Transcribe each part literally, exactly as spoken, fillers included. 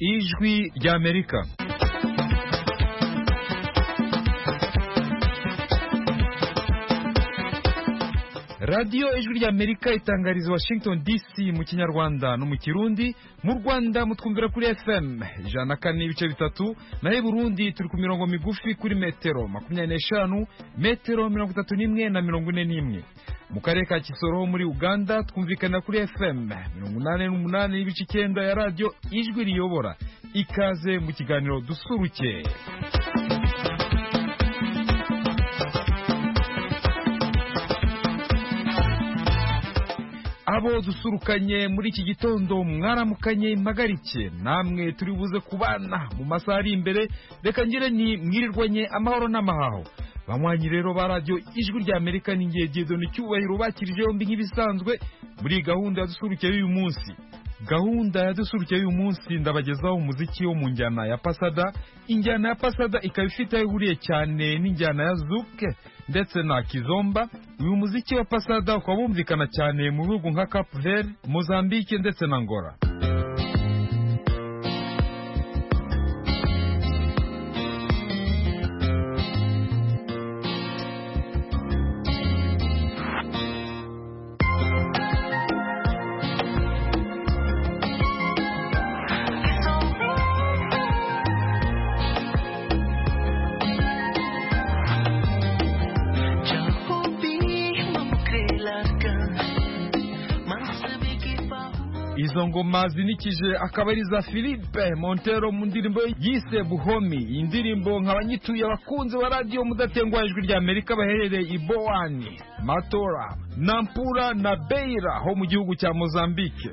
Ijwi rya Amerika. Radio Ijwi rya Amerika itangariza Washington D C mu Kinyarwanda no mu Kirundi. Mu Rwanda mutwumvira kuri F M ijana na kane ibice bitatu, naho Burundi turi ku mirongo migufi kuri metero makumyabiri n'eshanu, metero mirongo itatu n'imwe na mirongo ine n'imwe. Mu karere ka Kisoro muri Uganda twumvikana kuri F M mirongo inani n'umunani n'ibice icyenda ya Radio Ijwi riyobora. Ikaze mu kiganiro dusuruke. Abo dusurukanye muri iki gitondo mwaramukanye impagarike, namwe turi buze kubana mu masaha ari imbere. Reka ngire ni mwirirwanye amahoro n'amahaho. Banywanyi rero ba Radio Ijwi rya Amerika ningiye Dieudonne Cyubahiro bakirije yombi nk'ibisanzwe muri gahunda ya dusuruke y'uyu munsi. Gahunda ya dusuruke y'uyu munsi ndabagezaho umuziki wo mu njyana ya Pasada. Injyana ya Pasada ikaba ifite aho ihuriye cyane n'injyana ya Zouk ndetse na Kizomba. Uyu muziki wa Pasada ukaba wumvikana cyane mu bihugu nka Cape Verde, Mozambique ndetse na Angola. Izo ngoma zinikije akaba ari za Philippe Montero mu ndirimbo yise Buhomi. Indirimbo nk'abanyituye abakunzi wa radio mudatengwa Ijwi rya Amerika baherereye i Bowani, Matora, Nampula na Beira ho mu gihugu cya Mozambique.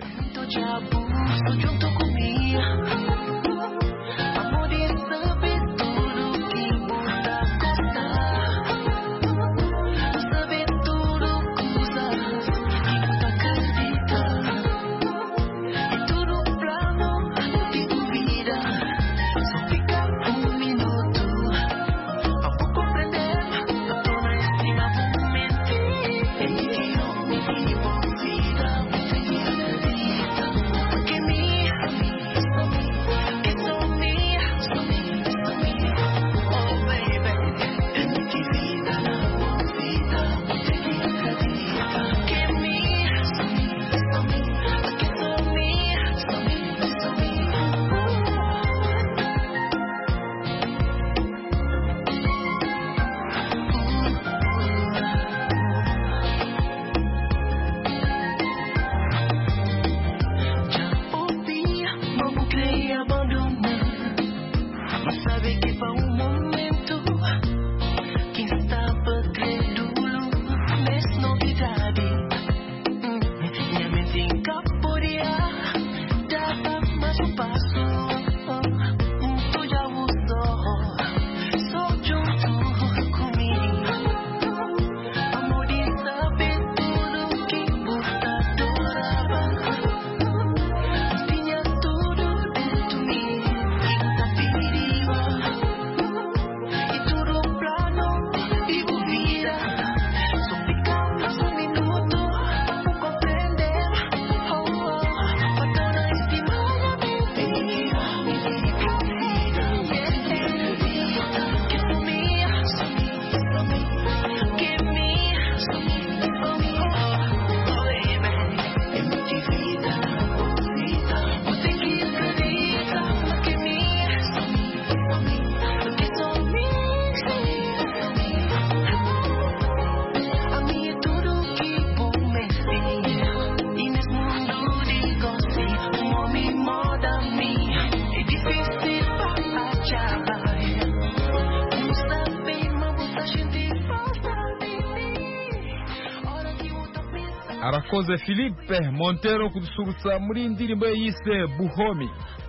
Arakoze Philippe Montero kudusurutsa muri indirimbo yise Buhomi.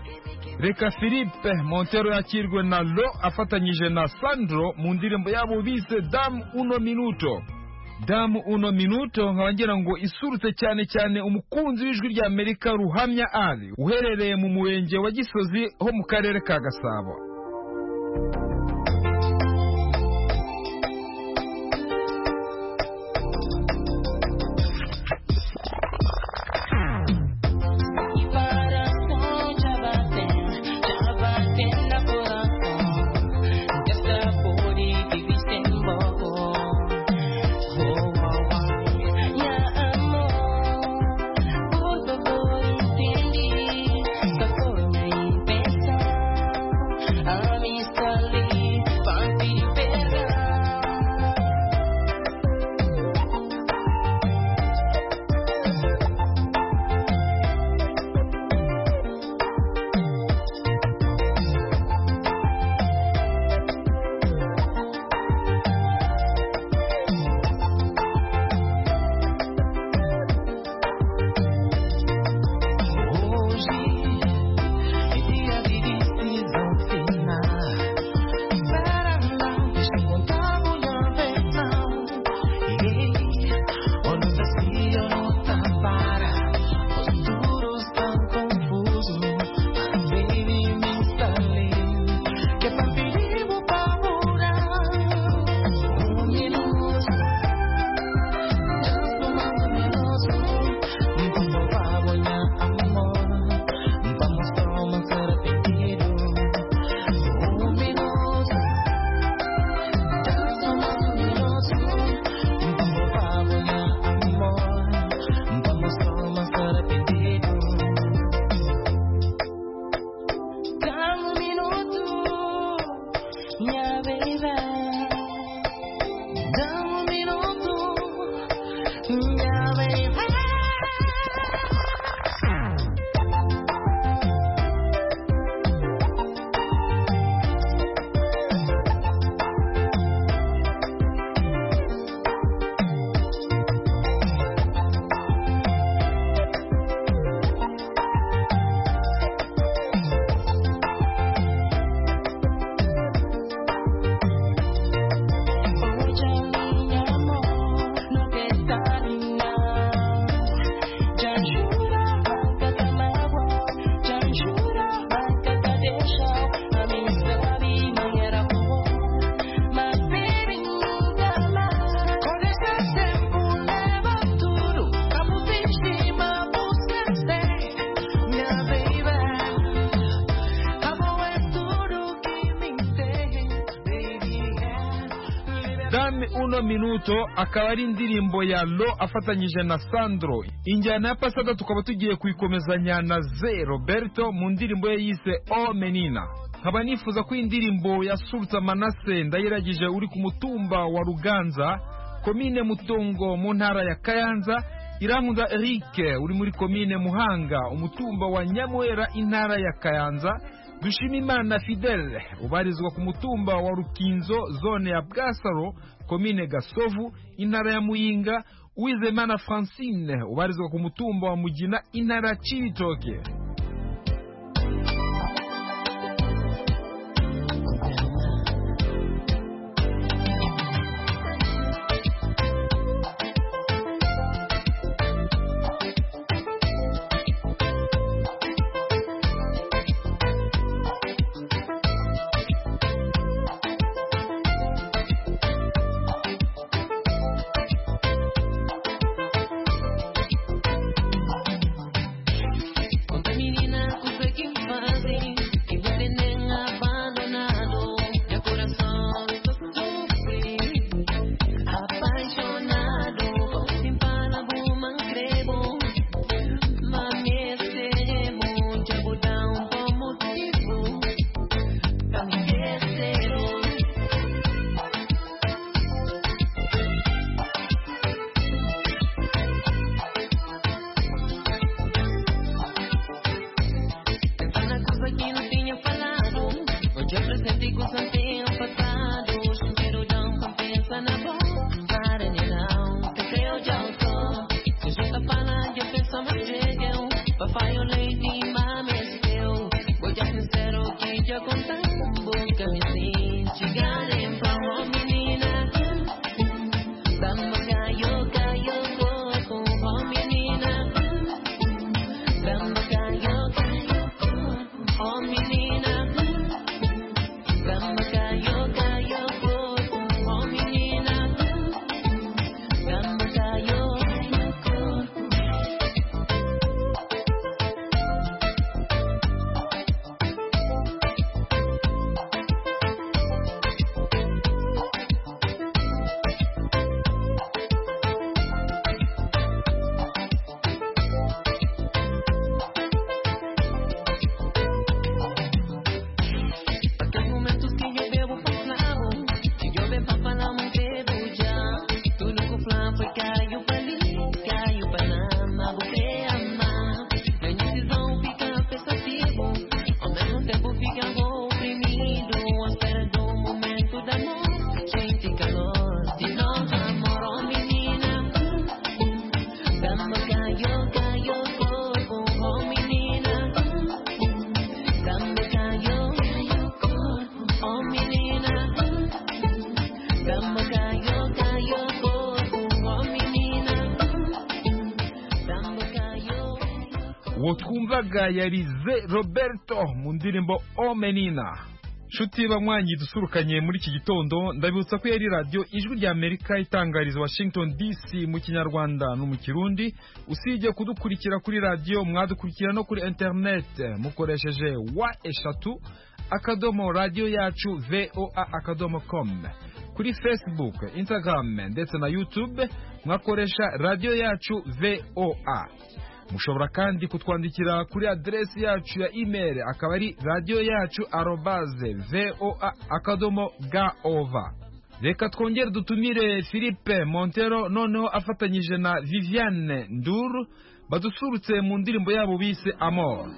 Reka Philippe Montero yakirwe na Lo afatanyije na Sandro mu ndirimbo yabo bise Dam Uno Minuto. Dam Uno Minuto nkabangira ngo isurutse cyane cyane umukunzi w'Ijwi rya Amerika Ruhamya Ali uherereye mu murenge wa Gisozi ho mu karere ka Gasabo. Dame uno minuto akaba ari indirimbo ya Lo afatanyije na Sandro. Injyana ya Pasada tukaba tugiye kuyikomezanya na Ze Roberto mu ndirimbo ye yise O Menina. Nkaba nifuza ko indirimbo ya Sultan Manase ndayiragije uri ku mutumba wa Ruganza, komine Mutongo mu ntara ya Kayanza, Irankunda Eric uri muri komine Muhanga, umutumba wa Nyamwera intara ya Kayanza, Dushimimana Fidel ubarizwa ku mutumba wa Rukinzo zone ya Bwasaro komine Gasovu intara ya Muyinga, Uwizemana Francine ubarizwa ku mutumba wa Mugina intara Cibitoke. Twumvaga yari Ze Roberto mu ndirimbo O Menina. Shuti bamwanyi dusurukanye muri iki gitondo, ndabibutsa ko yari radio Ijwi rya Amerika itangariza Washington D C mu Kinyarwanda no mu Kirundi. Usije kudukurikira kuri radio, mwadukurikira no kuri internet mukoresheje wa eshatu akadomo radio yacu voa akadomo com. Kuri Facebook, Instagram ndetse na YouTube mwakoresha radio yacu V O A. mushobora kandi kutwandikira kuri adresi yacu ya email akaba ari radio yacu arobase voa akadomo gov. Reka twongere dutumire Philippe Montero noneho afatanyije na Viviane Ndour badusurutse mu ndirimbo yabo bise Amor.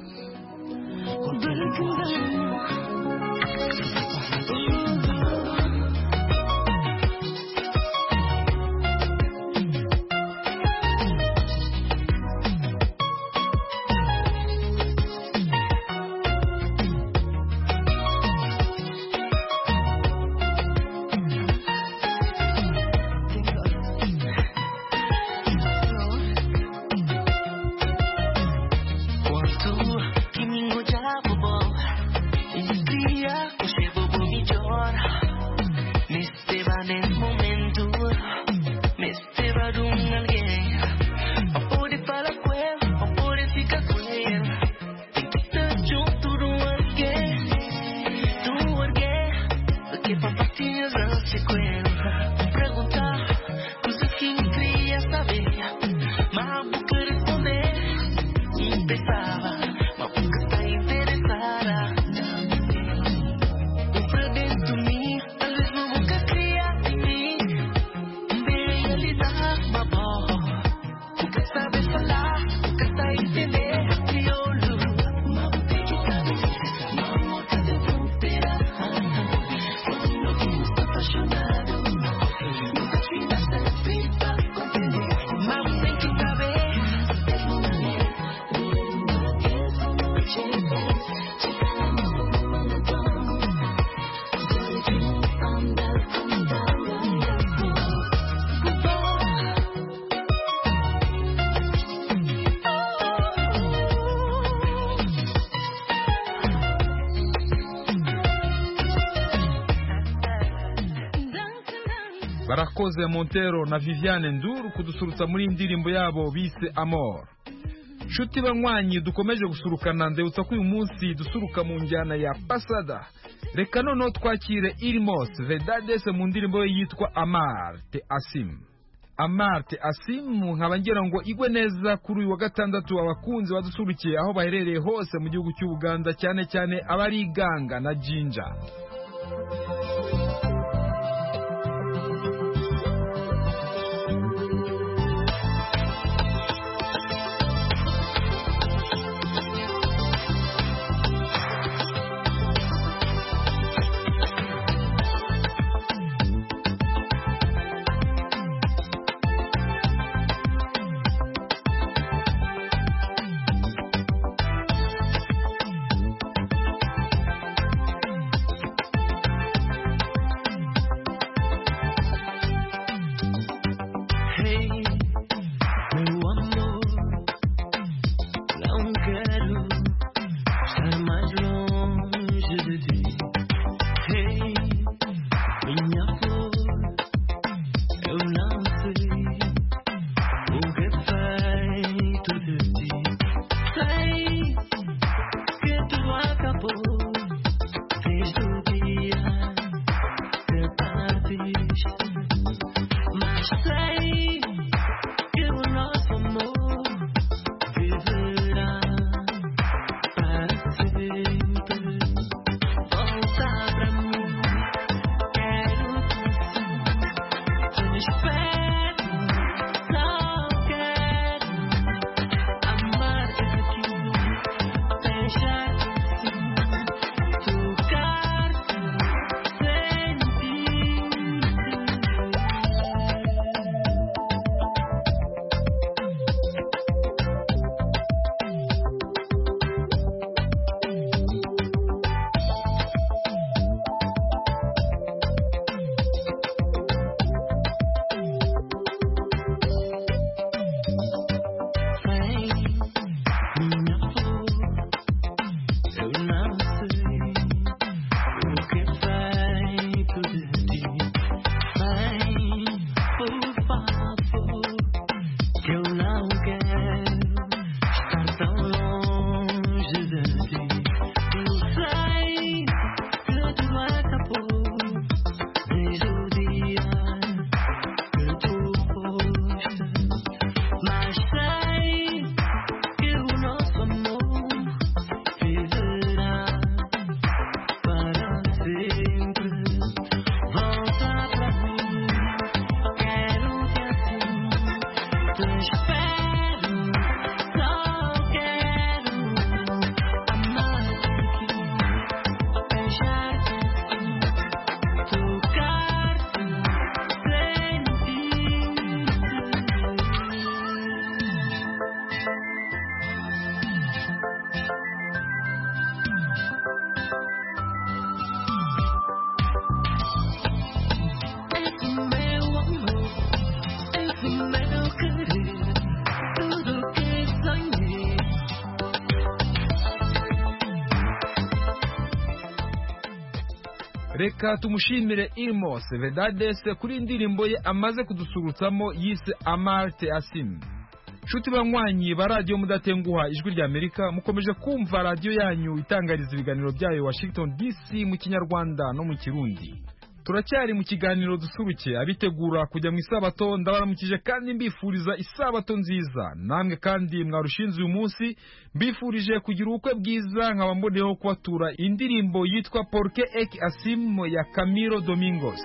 Barakoze Montero na Viviane Ndour kudusurutsa muri indirimbo yabo bise Amor. Shuti banywanyi dukomeje gusurukana ndebutsa ko uyu munsi dusuruka mu njyana ya Pasada. Reka noneho twakire Irimos Vedades mu ndirimbo ye yitwa Amar te Asim. Amar te Asim nkaba ngira ngo igwe neza kuri uyu wa gatandatu abakunzi badusurukiye aho baherereye hose mu gihugu cy'u Buganda cyane cyane abari Ganga na Jinja. reka tumushimire Ilmo Sevedades kuri indirimbo ye amaze kudusurutsamo yise Amarte Asim. Shuti banywanyi ba radio mudatenguha ijwi rya Amerika, mukomeje kumva radio yanyu itangariza ibiganiro byayo Washington D C mu Kinyarwanda no mu Kirundi. Turacyari mu kiganiro dusuruke abitegura kujya mu isabato, ndabaramukije kandi mbifuriza isabato nziza. Namwe kandi mwarushinze uyu munsi, mbifurije kugira ubukwe bwiza, nkaba mboneyeho kubatura indirimbo yitwa Porque Ek Asim ya Camilo Domingos.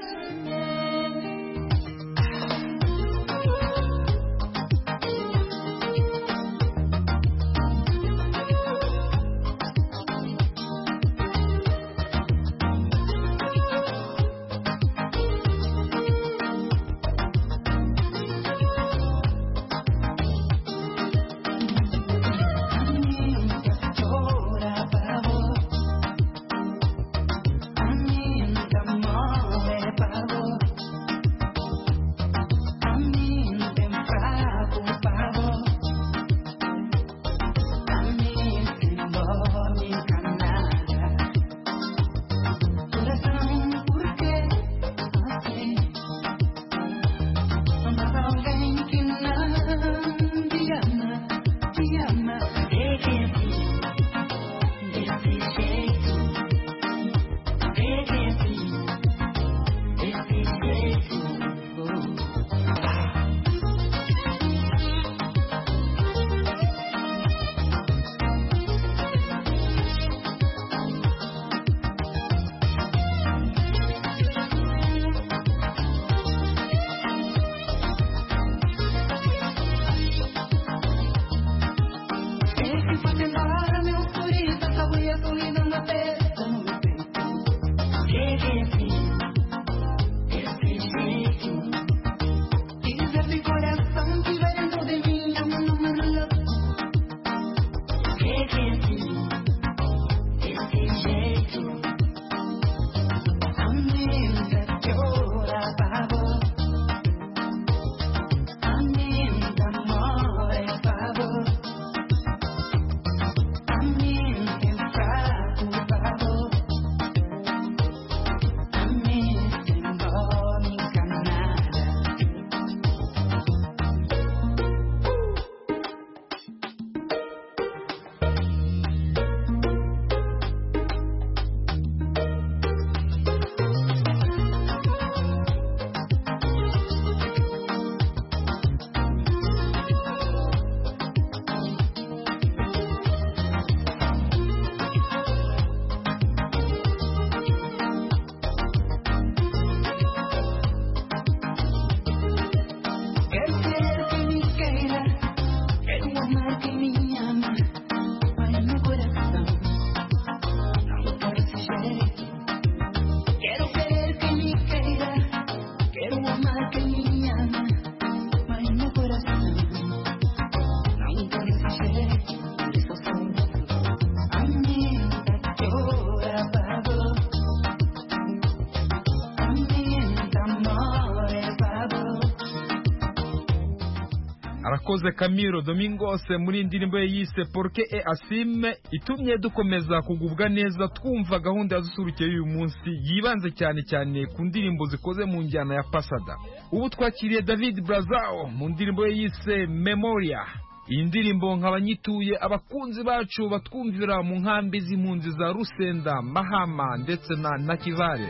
Arakoze Camilo Domingos muri indirimbo ye yise Porque Ek Asim, itumye dukomeza kugubwa neza twumva gahunda yadusurukeye uyu munsi yibanze cyane cyane ku ndirimbo zikoze mu njyana ya pasada. Ubu twakiriye David Brazao mu ndirimbo ye yise Memoria. Iyi ndirimbo nk'abanyituye abakunzi bacu batwumvira mu nkambi z'impunzi za Rusenda, Mahama ndetse na Nakivale.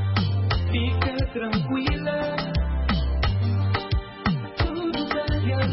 Tranquila, tudo vai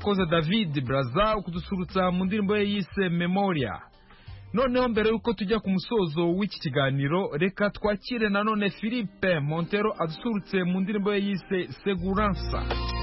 urakoze David Braza kudusurutsa mu ndirimbo ye yise Memoria. Noneho mbere yuko tujya ku musozo w'iki kiganiro reka twakire nanone Philippe Montero adusurutse mu ndirimbo ye yise Segurança.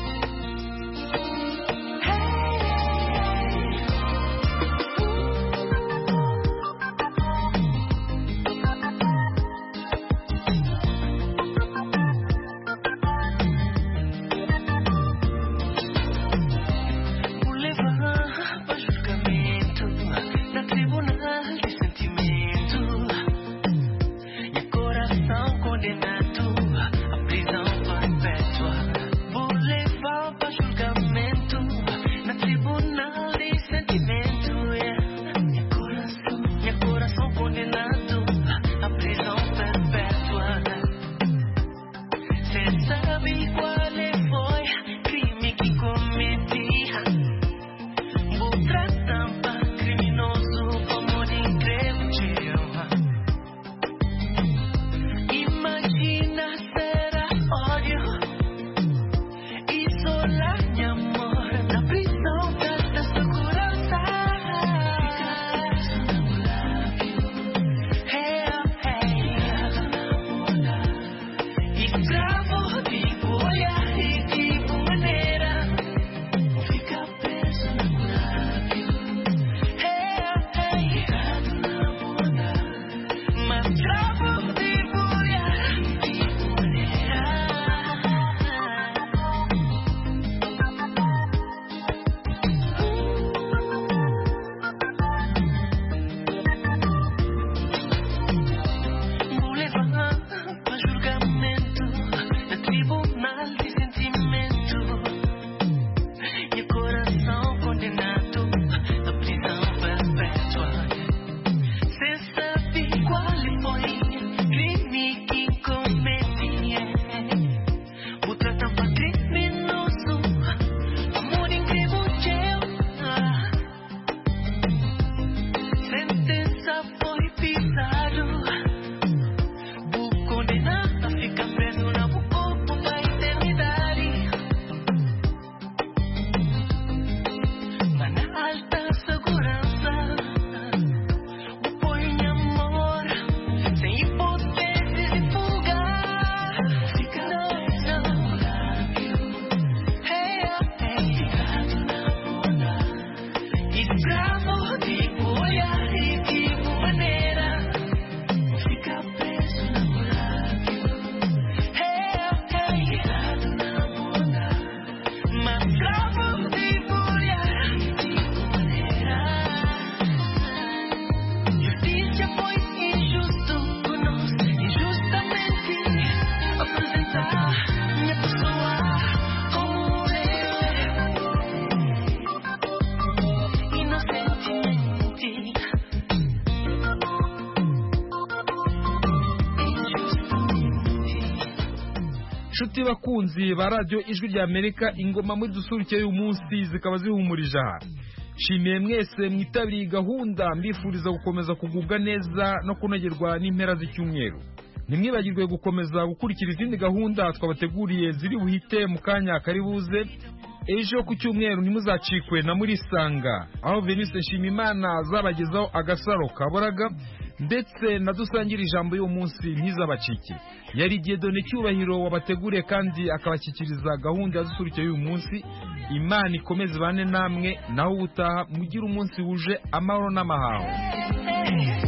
Shuti bakunzi ba radio Ijwi rya Amerika, ingoma muri dusurike y'uyu munsi zikaba zihumurije aha. Shimiye mwese mwitabiriye gahunda, mbifuriza gukomeza kugubwa neza no kunogerwa n'impera z'icyumweru. Nimwibagirwe gukomeza gukurikira izindi gahunda twabateguriye ziri buhite mu kanya karibuze. Ejo ku cyumweru ntimuzacikwe na muri Sanga, aho Venus Nshimimana azabagezaho agasaro kaboraga ndetse na dusangira ijambo y'uwo munsi ntizabacike. Yari Dieudonné Cyubahiro wabateguriye kandi akabashyikiriza gahunda yadusurike y'uyu munsi. Imana ikomeze bane namwe, naho ubutaha mugira umunsi wuje amahoro n'amahaho.